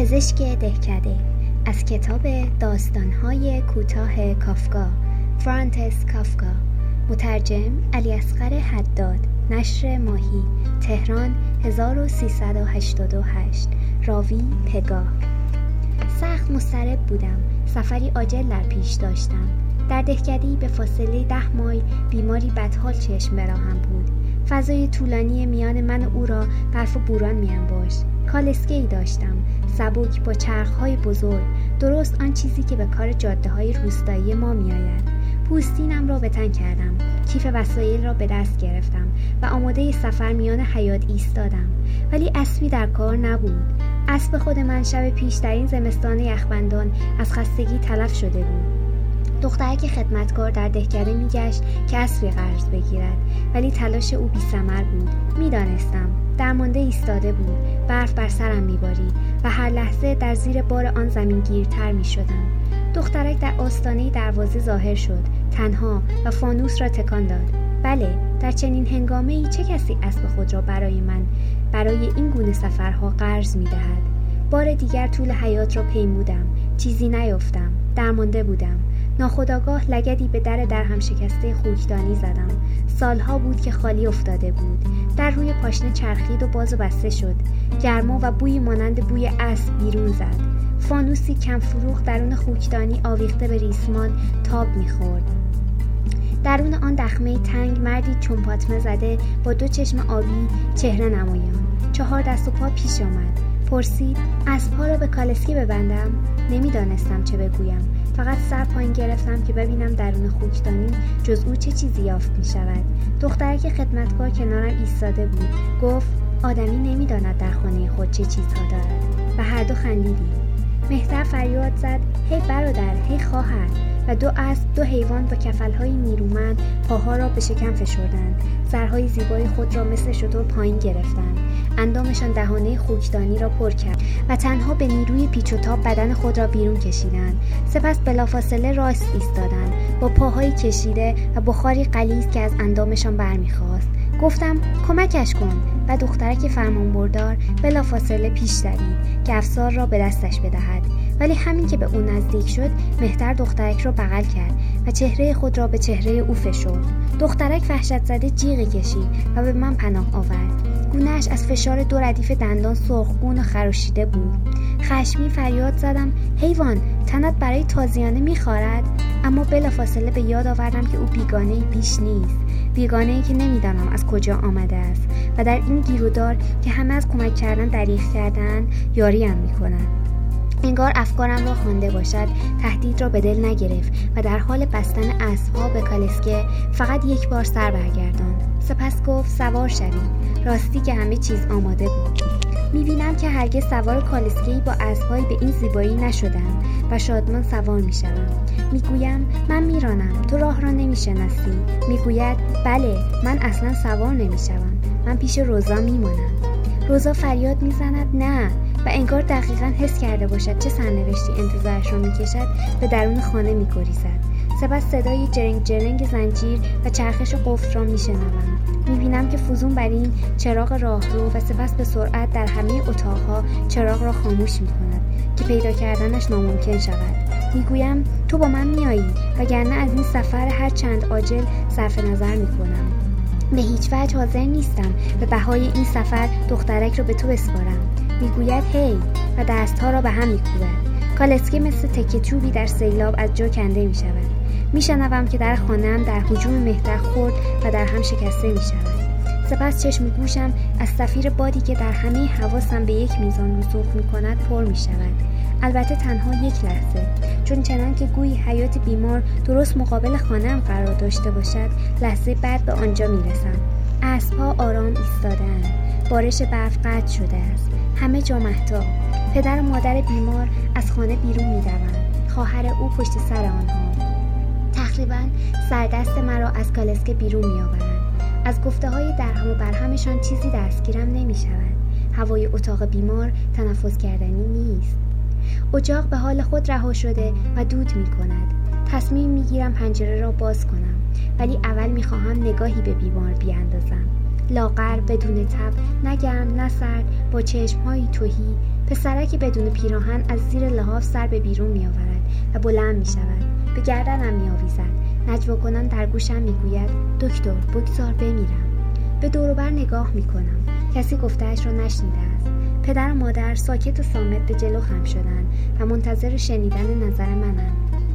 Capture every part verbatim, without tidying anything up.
پزشک دهکده از کتاب داستان‌های کوتاه کافکا، فرانتس کافکا، مترجم علیاصغر حداد، نشر ماهی، تهران هزار و سیصد و هشتاد و هشت. راوی پگاه. سخت مضطرب بودم. سفری عاجل در پیش داشتم. در دهکده‌ای به فاصله ده مایل بیماری بدحال چشم براهم بود. فضای طولانی میان من و او را برف و بوران می‌انباشت. کالسکه‌ای داشتم، سبک با چرخ‌های بزرگ، درست آن چیزی که به کار جاده‌های روستایی ما می‌آید. پوستینم را به تن کردم، کیف وسایل را به دست گرفتم و آماده سفر میان حیاط ایستادم. ولی اسبی در کار نبود. اسب خود من شب پیش در این زمستان یخبندان از خستگی تلف شده بود. دخترک خدمتکار در دهکده میگشت که اسبی قرض بگیرد، ولی تلاش او بی‌ثمر بود. میدانستم درمانده ایستاده بود. برف بر سرم میبارید و هر لحظه در زیر بار آن زمینگیرتر میشدم. دخترک در آستانه دروازه ظاهر شد، تنها، و فانوس را تکان داد. بله، در چنین هنگامه‌ای چه کسی اسب خود را برای من برای این گونه سفرها قرض می‌دهد؟ بار دیگر طول حیات را پیمودم. چیزی نیافتم. درمانده بودم. ناخودآگاه لگدی به در درهم شکسته خوکدانی زدم. سالها بود که خالی افتاده بود. در روی پاشنه چرخید و باز و بسته شد. گرما و بوی مانند بوی اسب بیرون زد. فانوسی کم فروغ درون خوکدانی آویخته به ریسمان تاب می‌خورد. درون آن دخمه تنگ مردی چون پاتمه زده با دو چشم آبی، چهره نمایان، چهار دست و پا پیش آمد. پرسید اسب‌ها را به کالسکه ببندم؟ نمیدانستم چه بگویم. فقط سر پایین گرفتم که ببینم درون خوکدانی جز او چه چیزی یافت می شود. دخترک خدمتکار کنارم ایستاده بود. گفت آدمی نمیداند در خانه خود چه چیزها دارد. و هر دو خندیدیم. مهتر فریاد زد هی برادر، هی خواهر. و دو اسب، دو حیوان با کفل‌های نیرومند پاها را به شکم فشردند. سرهای زیبای خود را مثل شتر پایین گرفتند. اندامشان دهانه خوکدانی را پر کرد و تنها به نیروی پیچ و تاب بدن خود را بیرون کشیدند. سپس بلافاصله راست ایستادند با پاهای کشیده و بخاری غلیظ که از اندامشان برمیخاست. گفتم کمکش کن و دخترک فرمانبردار بلافاصله پیش دوید که افسار را به دستش بدهد. ولی همین که به او نزدیک شد، مهتر دخترک را بغل کرد و چهره خود را به چهره او فشرد. دخترک وحشت زده جیغی کشید و به من پناه آورد. گونه‌اش از فشار دو ردیف دندان سرخگون و خراشیده بود. خشمگین فریاد زدم حیوان، تنت برای تازیانه می‌خارد؟ اما بلافاصله به یاد آوردم که او بیگانه‌ای بیش نیست. بیگانه‌ای که نمی‌دانم از کجا آمده است و در این گیرودار که همه از کمک کردن دریغ کردن یاریم می‌کنند. انگار افکارم را خوانده باشد. تهدید را به دل نگرفت و در حال بستن اسب‌ها به کالسکه فقط یک بار سر برگرداند. سپس گفت سوار شوید. راستی که همه چیز آماده بود. می‌بینم که هرگز سوار کالسکه‌ای با اسب‌هایی به این زیبایی نشدم و شادمان سوار می‌شوم. میگویم من میرانم، تو راه را نمی‌شناسی. میگوید بله، من اصلا سوار نمی‌شوم. من پیش روزا میمانم. روزا فریاد میزند نه، و انگار دقیقاً حس کرده باشد چه سرنوشتی انتظارش را میکشد به درون خانه میگریزد. سپس صدای جرنگ جرنگ زنجیر و چرخش قفل را میشنوم. میبینم که فزون بر این چراغ راهرو و سپس به سرعت در همه اتاقها چراغ را خاموش میکند که پیدا کردنش ناممکن شود. میگویم تو با من میایی، وگرنه از این سفر هر چند عاجل صرف نظر میکنم. به هیچ وجه حاضر نیستم به بهای این سفر دخترک را به تو بسپارم. میگوید هی و دستها را به هم میکوبد. کالسکه مثل تکه چوبی در سیلاب از جا کنده می شود. میشنوم که در خانه‌ام در هجوم مهتر خورد و در هم شکسته می شود. سپس چشم و گوشم از صفیر بادی که در همه حواسم به یک میزان رسوخ می کند پر می شود. البته تنها یک لحظه، چون چنان که گویی حیات بیمار درست مقابل خانه‌ام قرار داشته باشد، لحظه بعد به آنجا می رسم. اسب‌ها آرام ایستاده‌اند. بارش برف قطع شده است. همه جا مهتاب. پدر و مادر بیمار از خانه بیرون می‌دوند. خواهر او پشت سر آنها. تقریباً سردست مرا از کالسکه بیرون می‌آورند. از گفته‌های درهم و برهمشان چیزی دستگیرم نمی‌شود. هوای اتاق بیمار تنفس کردنی نیست. اجاق به حال خود رها شده و دود می‌کند. تصمیم می‌گیرم پنجره را باز کنم، ولی اول می‌خواهم نگاهی به بیمار بیاندازم. لاغر بدون تب، نه گرم نه سرد، با چشم‌هایی تهی، پسرکی بدون پیراهن از زیر لحاف سر به بیرون می‌آورد و بلند می‌شود. به گردنم می‌آویزد. نجوا کنان در گوشم می‌گوید دکتر بگذار بمیرم. به دور و بر نگاه می‌کنم. کسی گفته‌اش را نشنیده است. پدر و مادر ساکت و صامت به جلو خم شدند و منتظر شنیدن نظر منند.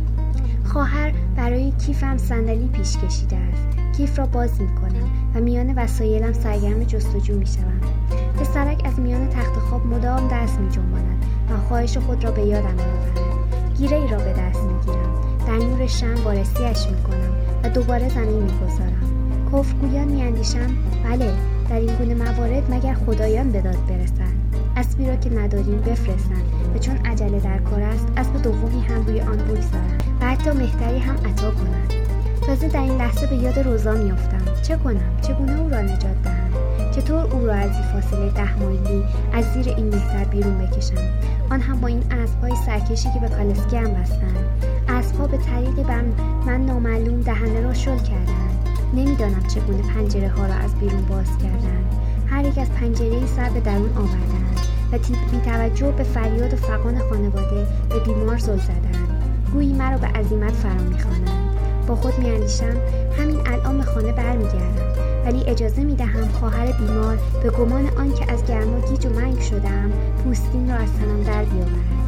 خواهر برای کیفم صندلی پیش کشیده است. کیف را باز می‌کنم و میان وسایلم سرگرم جستجو می‌شوم. پسرک از میان تخت خواب مدام دست می‌جنباند و خواهش خود را به یادم می‌آورد. گیره‌ای را به دست می‌گیرم. در نور شمع وارسی‌اش می‌کنم و دوباره زمین می‌گذارم. کفرگویان می‌اندیشم بله، در این گونه موارد مگر خدایان به داد برسند. اسبی را که نداریم بفرستند و چون عجله در کار است اسب دومی هم روی آن بگذارند و حتی مهتری هم عطا کنند. تازه در این لحظه به یاد روزا میافتم. چه کنم؟ چگونه او را نجات دهم؟ چطور او را از این فاصله ده مایلی از زیر این مهتر بیرون بکشم؟ آن هم با این اسب‌های سرکشی که به کالسکه هم بستند. اسب‌ها به طریقی بر من نامعلوم دهنه را شل کردند. نمیدانم چگونه پنجره ها را از بیرون باز کردند. هر یک از پنجره‌ای سر به درون آوردند و بی توجه به فریاد و فغان خانواده به بیمار زل زدند. گویی مرا به عزیمت فرا می‌خوانند. با خود می‌اندیشم همین الان به خانه برمیگردم، ولی اجازه می‌دهم خواهر بیمار به گمان آن که از گرما گیج و منگ شدم پوستین را از تنم در بیاورد.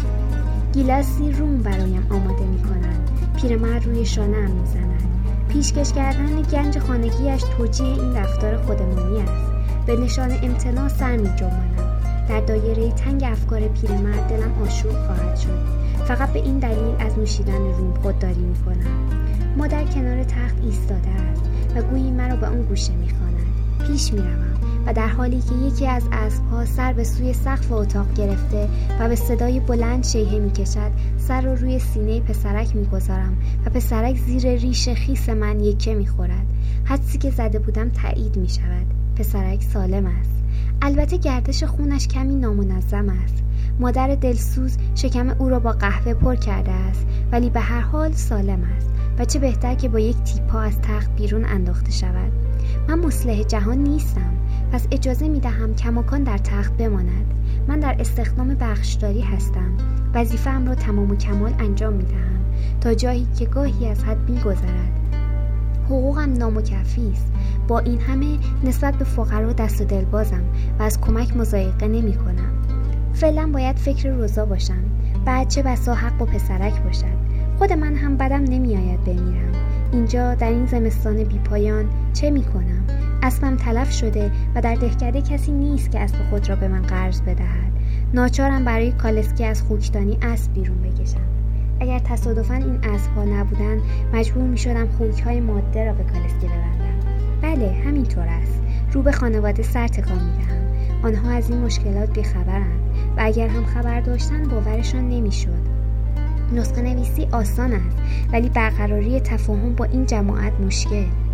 گیلاسی روم برایم آماده می‌کنند. پیرمرد روی شانه‌ام می‌زند. پیشکش کردن گنج خانگیش توجیه این رفتار خودمانی است. به نشان امتناع سر می‌جنبانم. در دایره تنگ افکار پیرمرد دلم آشوب خواهد شد. فقط به این دلیل از نوشیدن روم خودداری می‌کنم. مادر کنار تخت ایستاده است و گویی مرا به آن گوشه می‌خواند. پیش می‌روم و در حالی که یکی از اسب‌ها سر به سوی سقف اتاق گرفته و به صدای بلند شیهه می‌کشد، سر را روی سینه پسرک می‌گذارم و پسرک زیر ریش خیس من یکه می‌خورد. حدسی که زده بودم تایید می‌شود. پسرک سالم است. البته گردش خونش کمی نامنظم است. مادر دلسوز شکم او را با قهوه پر کرده است، ولی به هر حال سالم است و چه بهتر که با یک تیپا از تخت بیرون انداخته شود. من مصلح جهان نیستم، پس اجازه می دهم کماکان در تخت بماند. من در استخدام بخشداری هستم. وظیفه‌ام را تمام و کمال انجام می دهم تا جایی که گاهی از حد می گذرد. حقوقم نامکفی است. با این همه نسبت به فقرا دست و دل بازم و از کمک مضایقه نمی کنم. فعلا باید فکر روزا باشم. بعد چه بسا حق و پسرک باشد. خود من هم بدم نمی آید بمیرم. اینجا در این زمستان بی پایان چه می کنم؟ اسبم تلف شده و در دهکده کسی نیست که اسب خود را به من قرض بدهد. ناچارم برای کالسکه از خوکدانی اسب بیرون بکشم. اگر تصادفاً این اسب‌ها نبودند مجبور می شدم خوک‌های ماده را به کالسکه ببندم. بله همینطور است. رو به خانواده سر تکان می دهم. آنها از این مشکلات بیخبرند و اگر هم خبر داشتن باورشان نمیشد. نسخه نویسی آسان است، ولی برقراری تفاهم با این جماعت مشکل.